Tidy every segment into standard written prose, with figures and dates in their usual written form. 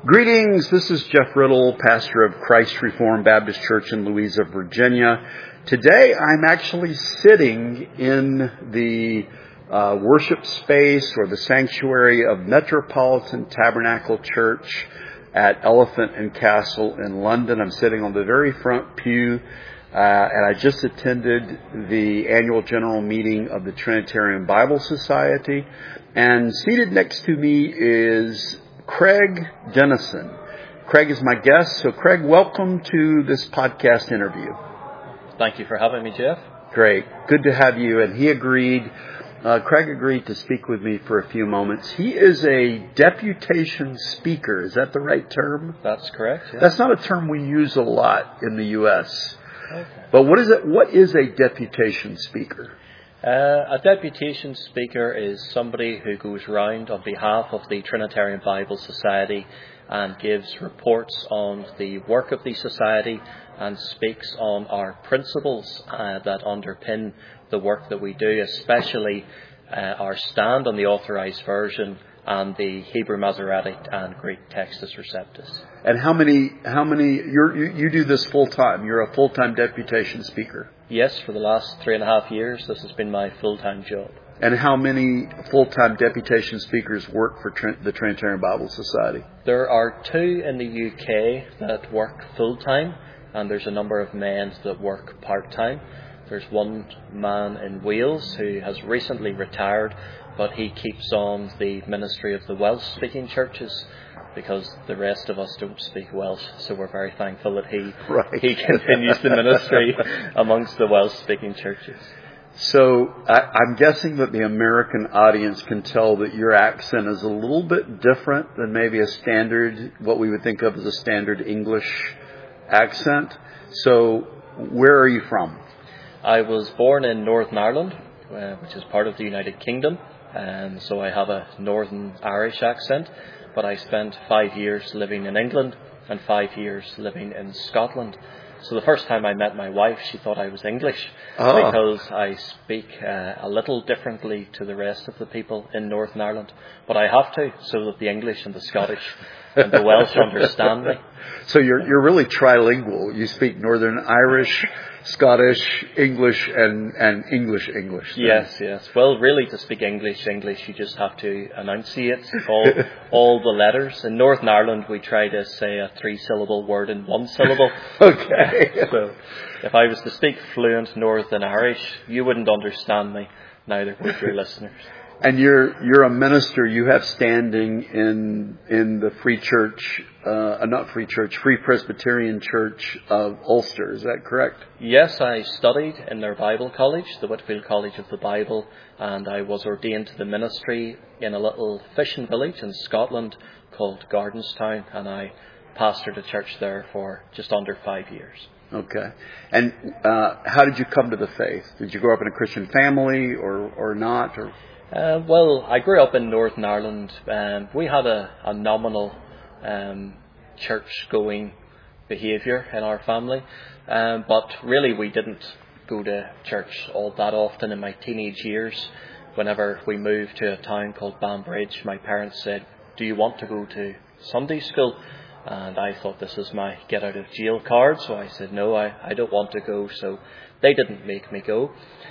Greetings, this is Jeff Riddle, pastor of Christ Reformed Baptist Church in Louisa, Virginia. Today I'm actually sitting in the worship space or the sanctuary of Metropolitan Tabernacle Church at Elephant and Castle in London. I'm sitting on the very front pew and I just attended the annual general meeting of the Trinitarian Bible Society. And seated next to me is Craig Dennison. Craig is my guest. So Craig, welcome to this podcast interview. Thank you for having me, Jeff. Great. Good to have you. And he agreed, Craig agreed to speak with me for a few moments. He is a deputation speaker. Is that the right term? That's correct. Yeah. That's not a term we use a lot in the U.S. Okay. But what is it? What is a deputation speaker? A deputation speaker is somebody who goes round on behalf of the Trinitarian Bible Society and gives reports on the work of the society and speaks on our principles that underpin the work that we do, especially our stand on the Authorized Version and the Hebrew Masoretic and Greek Textus Receptus. And how many? You do this full time? You're a full time deputation speaker. Yes, for the last 3.5 years, this has been my full-time job. And how many full-time deputation speakers work for the Trinitarian Bible Society? There are 2 in the UK that work full-time, and there's a number of men that work part-time. There's one man in Wales who has recently retired, but he keeps on the ministry of the Welsh-speaking churches, because the rest of us don't speak Welsh, so we're very thankful that he continues the ministry amongst the Welsh-speaking churches. So I'm guessing that the American audience can tell that your accent is a little bit different than maybe a standard, what we would think of as a standard English accent. So where are you from? I was born in Northern Ireland, which is part of the United Kingdom, and so I have a Northern Irish accent. But I spent 5 years living in England and 5 years living in Scotland. So the first time I met my wife, she thought I was English because I speak a little differently to the rest of the people in Northern Ireland. But I have to, so that the English and the Scottish and the Welsh understand me. So you're really trilingual. You speak Northern Irish, Scottish, English, and English. Then. Yes. Well, really, to speak English, you just have to enunciate all the letters. In Northern Ireland, we try to say a 3-syllable word in 1 syllable. Okay. So if I was to speak fluent Northern Irish, you wouldn't understand me. Neither would your listeners. And you're a minister. You have standing in the Free Church, Free Presbyterian Church of Ulster. Is that correct? Yes, I studied in their Bible college, the Whitfield College of the Bible, and I was ordained to the ministry in a little fishing village in Scotland called Gardenstown, and I pastored a church there for just under 5 years. Okay. And how did you come to the faith? Did you grow up in a Christian family or not? Or well, I grew up in Northern Ireland. We had a nominal church-going behaviour in our family, but really we didn't go to church all that often. In my teenage years, whenever we moved to a town called Banbridge, my parents said, "Do you want to go to Sunday school?" And I thought, this is my get-out-of-jail card, so I said, no, I don't want to go, so they didn't make me go.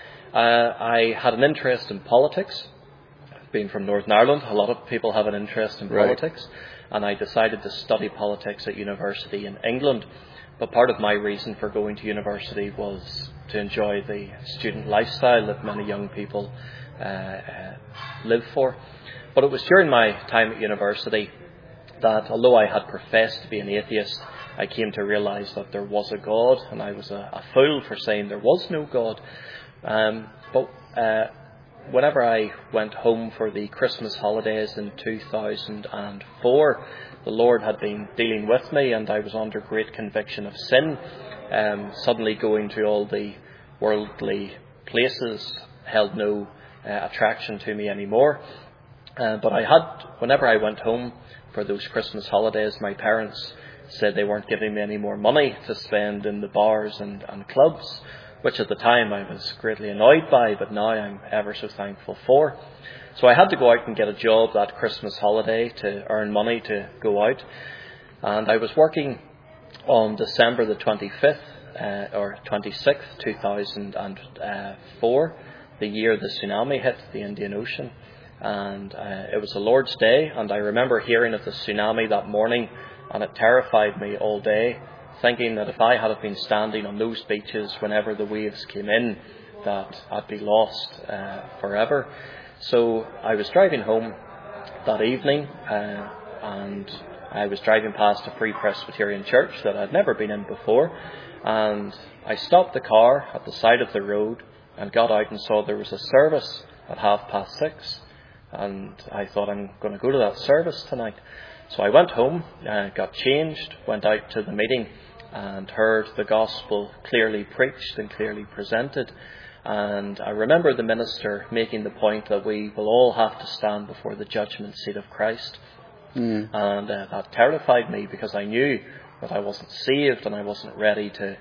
I had an interest in politics. Being from Northern Ireland, a lot of people have an interest in politics, and I decided to study politics at university in England. But part of my reason for going to university was to enjoy the student lifestyle that many young people live for. But it was during my time at university that, although I had professed to be an atheist, I came to realise that there was a God, and I was a fool for saying there was no God. But whenever I went home for the Christmas holidays in 2004, the Lord had been dealing with me, and I was under great conviction of sin. Suddenly going to all the worldly places held no attraction to me anymore. But whenever I went home for those Christmas holidays, my parents said they weren't giving me any more money to spend in the bars and clubs, which at the time I was greatly annoyed by, but now I'm ever so thankful for. So I had to go out and get a job that Christmas holiday to earn money to go out. And I was working on December the 25th or 26th, 2004, the year the tsunami hit the Indian Ocean. And it was the Lord's Day, and I remember hearing of the tsunami that morning, and it terrified me all day, thinking that if I had been standing on those beaches whenever the waves came in, that I'd be lost forever. So I was driving home that evening, and I was driving past a Free Presbyterian church that I'd never been in before, and I stopped the car at the side of the road and got out and saw there was a service at 6:30, and I thought, I'm going to go to that service tonight. So I went home, got changed, went out to the meeting and heard the gospel clearly preached and clearly presented. And I remember the minister making the point that we will all have to stand before the judgment seat of Christ. And that terrified me, because I knew that I wasn't saved and I wasn't ready to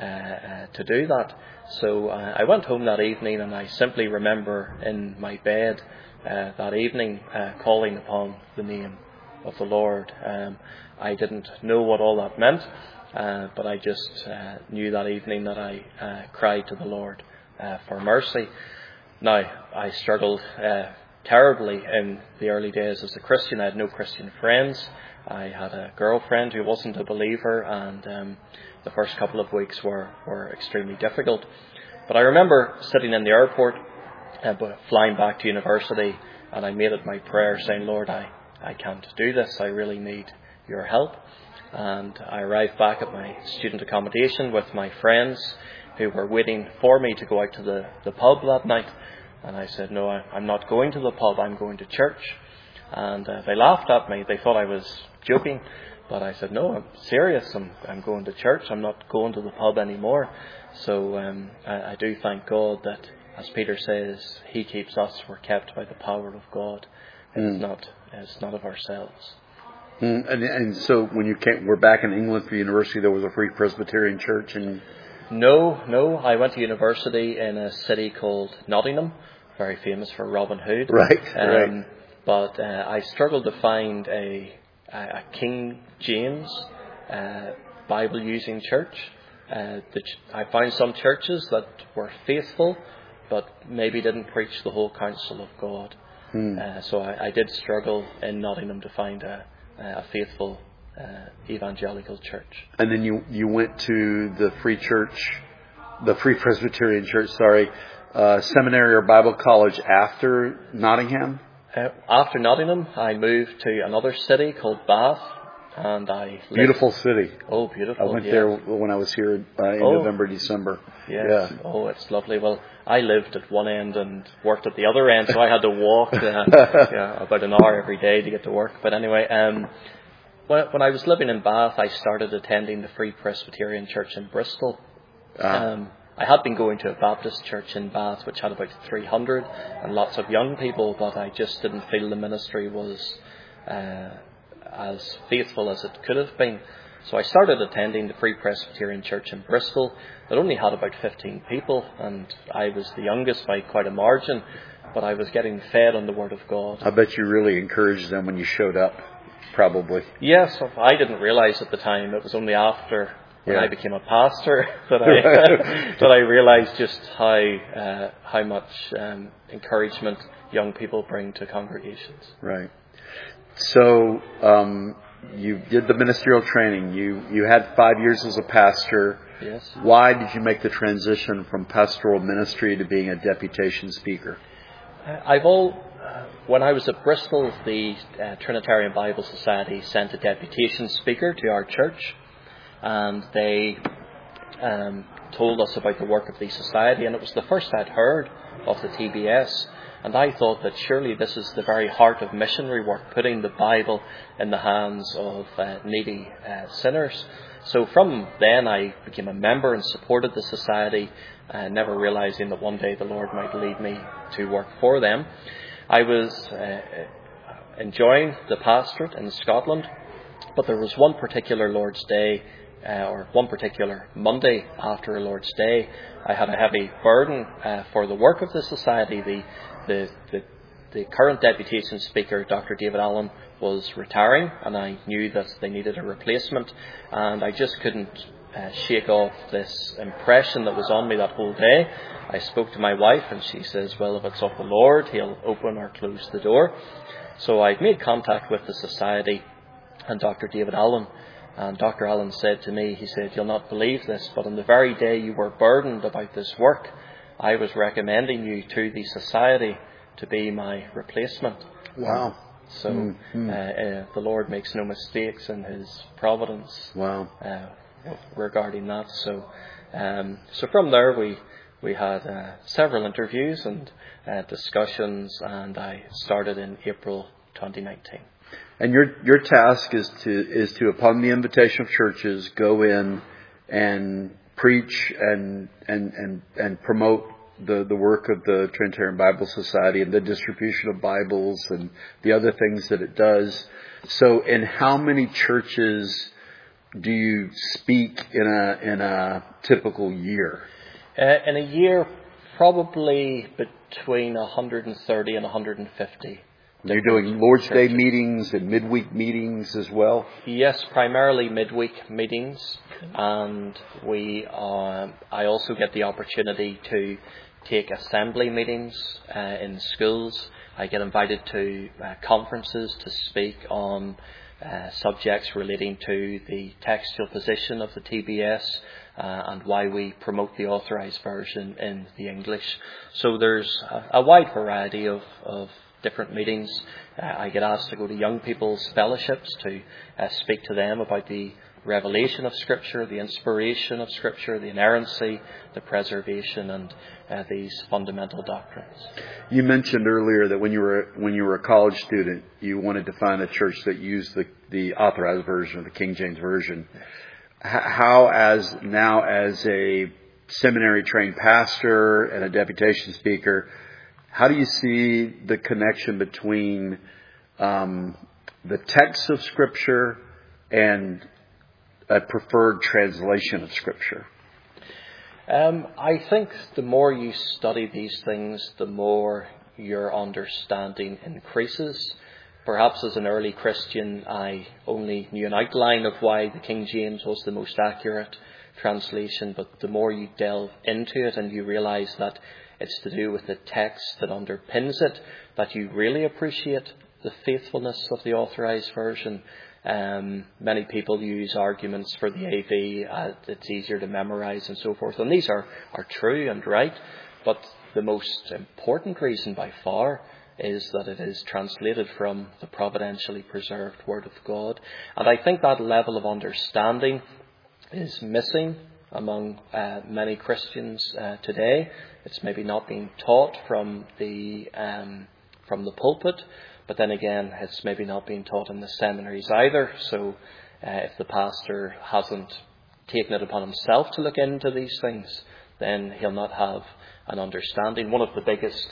do that. So I went home that evening, and I simply remember in my bed that evening calling upon the name of the Lord. I didn't know what all that meant, but I just knew that evening that I cried to the Lord for mercy. Now, I struggled terribly in the early days as a Christian. I had no Christian friends. I had a girlfriend who wasn't a believer, and the first couple of weeks were extremely difficult. But I remember sitting in the airport, flying back to university, and I made it my prayer saying, Lord, I can't do this. I really need your help. And I arrived back at my student accommodation with my friends who were waiting for me to go out to the pub that night. And I said, no, I'm not going to the pub, I'm going to church. And they laughed at me. They thought I was joking. But I said, no, I'm serious. I'm going to church. I'm not going to the pub anymore. So I do thank God that, as Peter says, he keeps us. We're kept by the power of God. It's not of ourselves. And so when you were back in England for university, there was a Free Presbyterian church? No. I went to university in a city called Nottingham, very famous for Robin Hood. Right. But I struggled to find a King James Bible-using church. I found some churches that were faithful, but maybe didn't preach the whole counsel of God. So I did struggle in Nottingham to find a faithful evangelical church. And then you went to the Free Presbyterian Church, seminary or Bible college after Nottingham? After Nottingham, I moved to another city called Bath, and beautiful city. Oh, beautiful! I went there when I was here in November, December. Yes. Yeah. Oh, it's lovely. Well, I lived at one end and worked at the other end, so I had to walk about an hour every day to get to work. But anyway, when I was living in Bath, I started attending the Free Presbyterian Church in Bristol. I had been going to a Baptist church in Bath, which had about 300 and lots of young people, but I just didn't feel the ministry was as faithful as it could have been. So I started attending the Free Presbyterian Church in Bristol. It only had about 15 people, and I was the youngest by quite a margin, but I was getting fed on the Word of God. I bet you really encouraged them when you showed up, probably. Yes, I didn't realize at the time. It was only after when I became a pastor that I realized just how much encouragement young people bring to congregations. Right. So you did the ministerial training. You had 5 years as a pastor. Yes. Why did you make the transition from pastoral ministry to being a deputation speaker? When I was at Bristol, the Trinitarian Bible Society sent a deputation speaker to our church, and they told us about the work of the society, and it was the first I'd heard of the TBS. And I thought that surely this is the very heart of missionary work, putting the Bible in the hands of needy sinners. So from then I became a member and supported the society, never realizing that one day the Lord might lead me to work for them. I was enjoying the pastorate in Scotland, but there was one particular Lord's Day, or one particular Monday after a Lord's Day, I had a heavy burden for the work of the society. The the current deputation speaker, Dr. David Allen, was retiring, and I knew that they needed a replacement, and I just couldn't shake off this impression that was on me that whole day. I spoke to my wife, and she says, well, if it's of the Lord, He'll open or close the door. So I made contact with the Society and Dr. David Allen, and Dr. Allen said to me, he said, you'll not believe this, but on the very day you were burdened about this work, I was recommending you to the Society to be my replacement. Wow. So the Lord makes no mistakes in His providence. Wow. Regarding that. So from there we had several interviews and discussions, and I started in April 2019. And your task is to upon the invitation of churches, go in and preach and promote the work of the Trinitarian Bible Society and the distribution of Bibles and the other things that it does. So in how many churches do you speak in a typical year? In a year, probably between 130 and 150. You're doing Lord's Day meetings and midweek meetings as well? Yes, primarily midweek meetings, and I also get the opportunity to take assembly meetings in schools. I get invited to conferences to speak on subjects relating to the textual position of the TBS and why we promote the authorized version in the English. So there's a wide variety of different meetings. I get asked to go to young people's fellowships to speak to them about the revelation of Scripture, the inspiration of Scripture, the inerrancy, the preservation, and these fundamental doctrines. You mentioned earlier that when you were a college student, you wanted to find a church that used the authorized version, the King James Version. How, as a seminary trained pastor and a deputation speaker, how do you see the connection between the text of Scripture and a preferred translation of Scripture? I think the more you study these things, the more your understanding increases. Perhaps as an early Christian, I only knew an outline of why the King James was the most accurate translation, but the more you delve into it and you realize that it's to do with the text that underpins it, that you really appreciate the faithfulness of the authorized version. Many people use arguments for the AV, it's easier to memorize and so forth, and these are true and right, but the most important reason by far is that it is translated from the providentially preserved Word of God. And I think that level of understanding is missing among many Christians today. It's maybe not being taught from the pulpit, but then again, it's maybe not being taught in the seminaries either. So if the pastor hasn't taken it upon himself to look into these things, then he'll not have an understanding. One of the biggest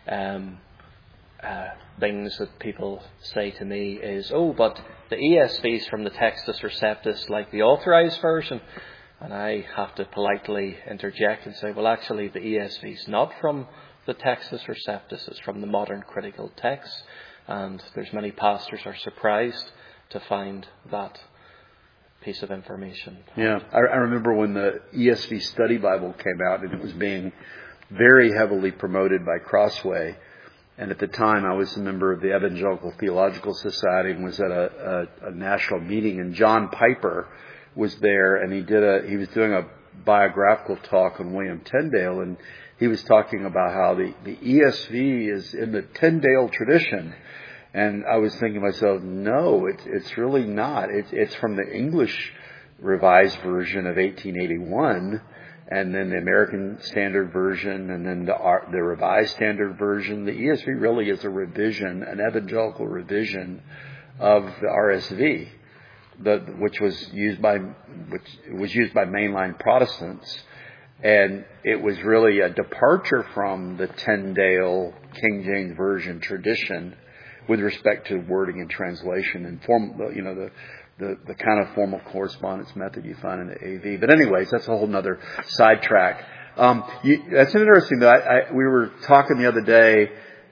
things that people say to me is, but the ESV is from the Textus Receptus like the authorized version. And I have to politely interject and say, well, actually, the ESV is not from the Textus Receptus. It's from the modern critical text. And there's many pastors are surprised to find that piece of information. Yeah, I remember when the ESV Study Bible came out, and it was being very heavily promoted by Crossway. And at the time, I was a member of the Evangelical Theological Society and was at a national meeting. And John Piper was there, and he was doing a biographical talk on William Tyndale, and he was talking about how the ESV is in the Tyndale tradition. And I was thinking to myself, no, it's really not. It's from the English Revised Version of 1881, and then the American Standard Version, and then the Revised Standard Version. The ESV really is a revision, an evangelical revision of the RSV, which was used by mainline Protestants, and it was really a departure from the Tyndale King James Version tradition with respect to wording and translation and the kind of formal correspondence method you find in the AV. But anyways, that's a whole nother sidetrack. That's interesting. We were talking the other day,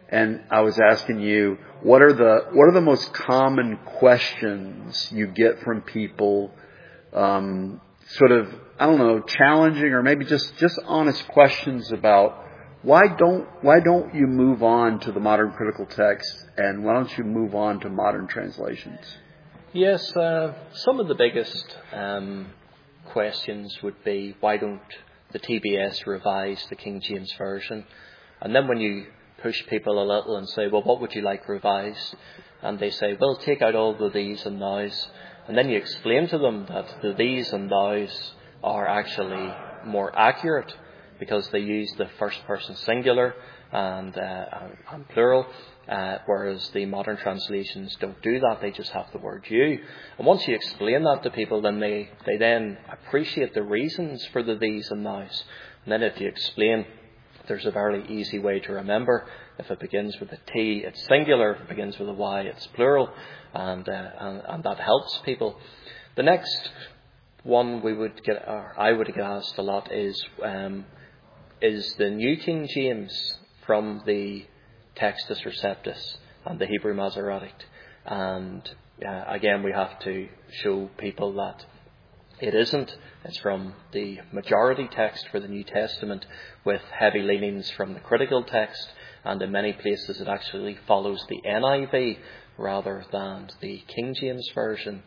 And I was asking you, what are the most common questions you get from people, sort of, I don't know, challenging or maybe just honest questions about why don't you move on to the modern critical text, and why don't you move on to modern translations? Yes, some of the biggest questions would be, why don't the TBS revise the King James Version? And then when you push people a little and say, well, what would you like revised? And they say, well, take out all the these and thous. And then you explain to them that the these and thous are actually more accurate because they use the first person singular and plural, whereas the modern translations don't do that. They just have the word you. And once you explain that to people, then they then appreciate the reasons for the these and thous. And then if you explain, there's a very easy way to remember. If it begins with a T, it's singular. If it begins with a Y, it's plural. And that helps people. The next one I would get asked a lot is the New King James from the Textus Receptus and the Hebrew Masoretic. And again, we have to show people that it isn't. It's from the majority text for the New Testament with heavy leanings from the critical text, and in many places it actually follows the NIV rather than the King James Version.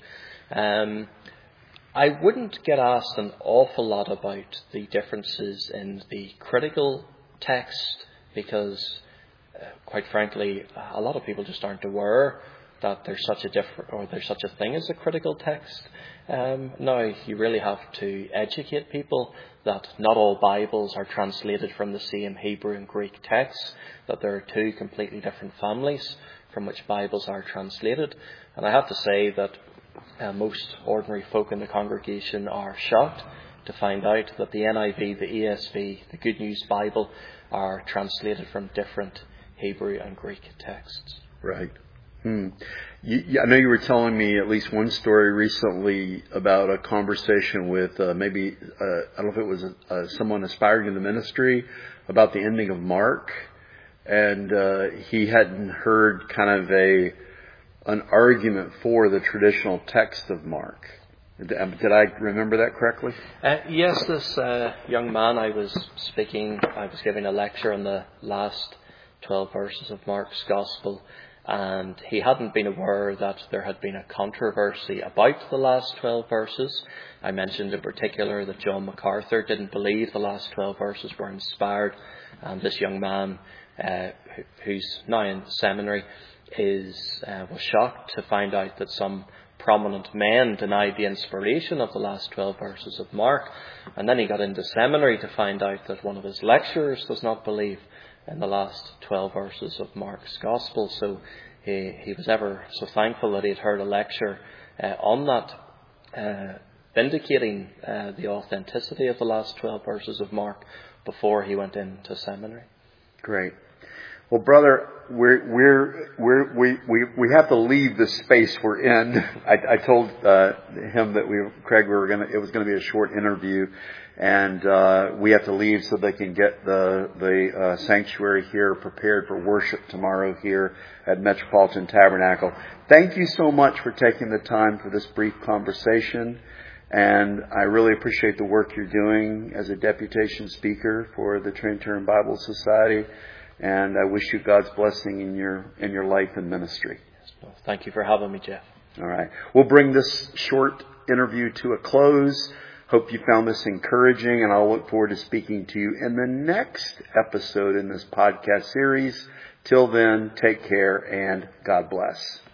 I wouldn't get asked an awful lot about the differences in the critical text because, quite frankly, a lot of people just aren't aware that there's such a thing as a critical text. Now, you really have to educate people that not all Bibles are translated from the same Hebrew and Greek texts, that there are two completely different families from which Bibles are translated. And I have to say that most ordinary folk in the congregation are shocked to find out that the NIV, the ESV, the Good News Bible are translated from different Hebrew and Greek texts. Right. I know you were telling me at least one story recently about a conversation with I don't know if it was someone aspiring in the ministry about the ending of Mark, and he hadn't heard kind of an argument for the traditional text of Mark. Did I remember that correctly? Yes, this young man I was giving a lecture on the last 12 verses of Mark's Gospel, and he hadn't been aware that there had been a controversy about the last 12 verses. I mentioned in particular that John MacArthur didn't believe the last 12 verses were inspired, and this young man, who's now in seminary, was shocked to find out that some prominent men denied the inspiration of the last 12 verses of Mark. And then he got into seminary to find out that one of his lecturers does not believe in the last 12 verses of Mark's Gospel. So he was ever so thankful that he had heard a lecture on that, vindicating the authenticity of the last 12 verses of Mark before he went into seminary. Great. Well, brother, we have to leave the space we're in. I told him that Craig, it was going to be a short interview, and we have to leave so they can get the sanctuary here prepared for worship tomorrow here at Metropolitan Tabernacle. Thank you so much for taking the time for this brief conversation, and I really appreciate the work you're doing as a deputation speaker for the Trinitarian Bible Society. And I wish you God's blessing in your life and ministry. Well, thank you for having me, Jeff. All right. We'll bring this short interview to a close. Hope you found this encouraging, and I'll look forward to speaking to you in the next episode in this podcast series. Till then, take care and God bless.